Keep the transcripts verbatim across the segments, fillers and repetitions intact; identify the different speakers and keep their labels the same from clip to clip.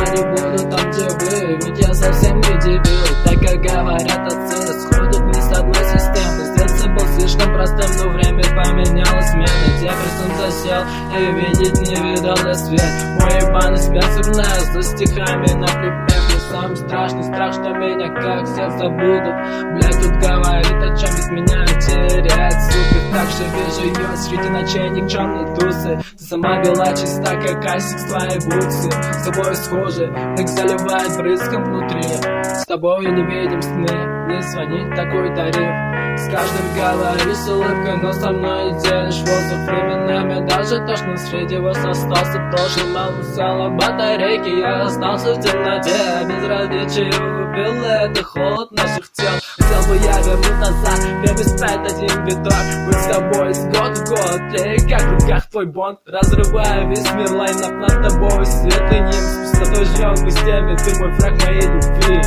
Speaker 1: не буду там, где вы, ведь я совсем не дебил. Так как говорят отцы, сходят не с одной системы. С детства был слишком простым, но время поменяло смены. Депрессом засел и видеть не видал я свет. Мой ебаный спецурная со стихами на припев. Самый страшный страх, что меня как всех забудут. Блядь, тут говорит о чем, ведь меня теряет, сука. Так же вижу ее среди ночей никчемной тусы. Ты сама бела чиста, как асик с твоей бутсы. С тобой схожи, так заливает брызгом внутри. С тобой не видим сны, не звонить такой тариф. С каждым говоришь с улыбкой, но со мной не делишь воздух. Временами даже тошно, среди вас остался прошлый. Мало села батарейки, я остался в темноте. Безразличие убило это холод наших тел. Хотел бы я вернуть назад, время спать один виток. Быть с тобой из года в год, тлея как в руках твой бонд. Разрывая весь мир, лайнап над тобой. Светлый ним, с пустотой живем мы с теми. Ты мой враг моей любви.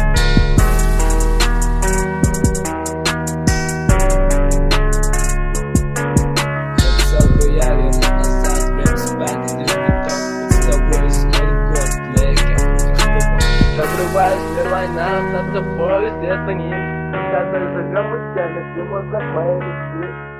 Speaker 1: Разрываешь лайнап над тобой, свет по ним. Когда ты живем мы с теми, ты мой враг моей любви.